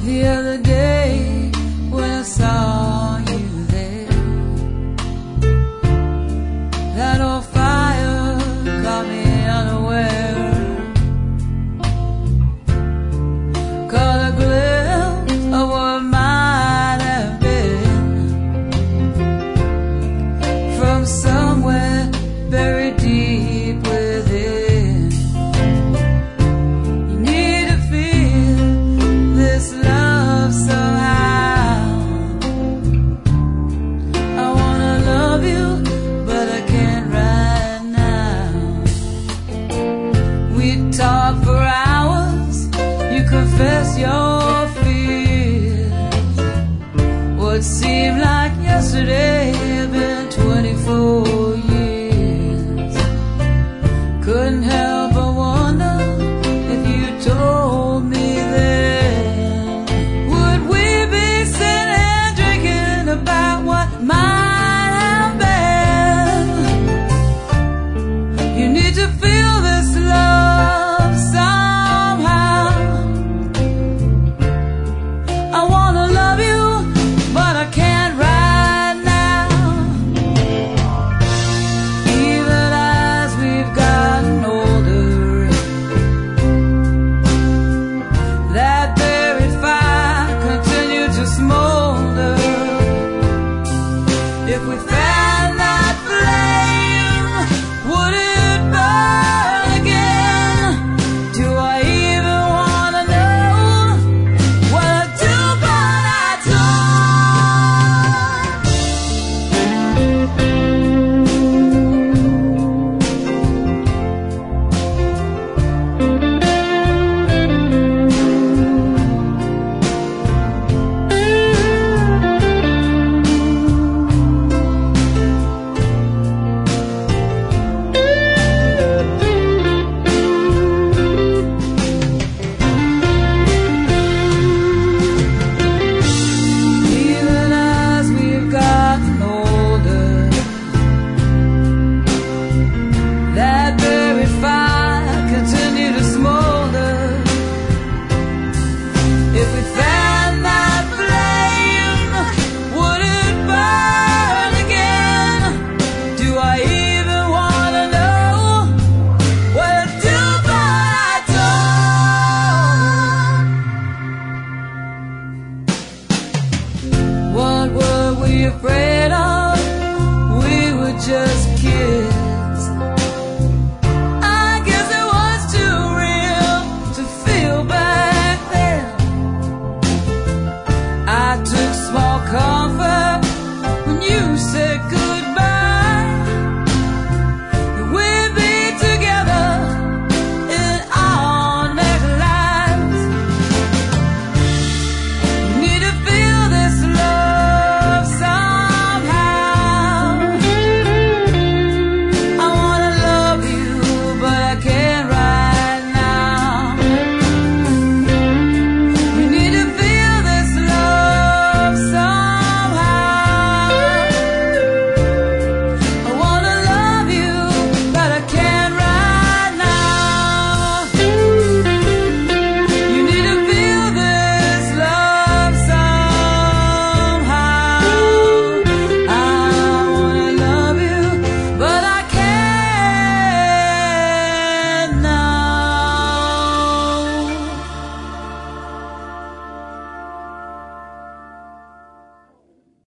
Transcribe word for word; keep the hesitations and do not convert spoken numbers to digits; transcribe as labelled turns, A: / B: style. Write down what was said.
A: The other day when I saw you there, that old fire caught me unaware. Caught a glimpse of what might have been from somewhere buried deep within. You need to feel this love somehow. I wanna love you, but I can't right now. We talk for hours, you confess your fears. What seemed like yesterday had been twenty-four years. Couldn't help but wonder if you told me then, would we be sitting and drinking about what might have been? You need to feel this love somehow. I wanna love you, but I can't right now. Even as we've gotten older, that buried fire continued to smolder. If we fan that flame, would it burn again? Do I even wanna know what I do, but I even as we've gotten older, that buried fire continued to smolder. If we fan that flame, would it burn again? Do I even wanna know what I do, but I don't. What were we afraid